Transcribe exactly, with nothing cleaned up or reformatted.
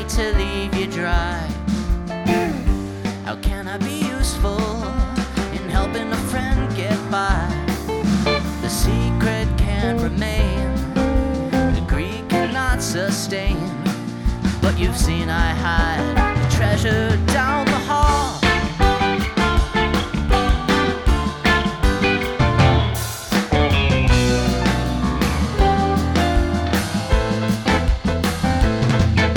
to leave you dry. How can I be useful in helping a friend get by? The secret can't remain, the greed cannot sustain. But you've seen I hide the treasure down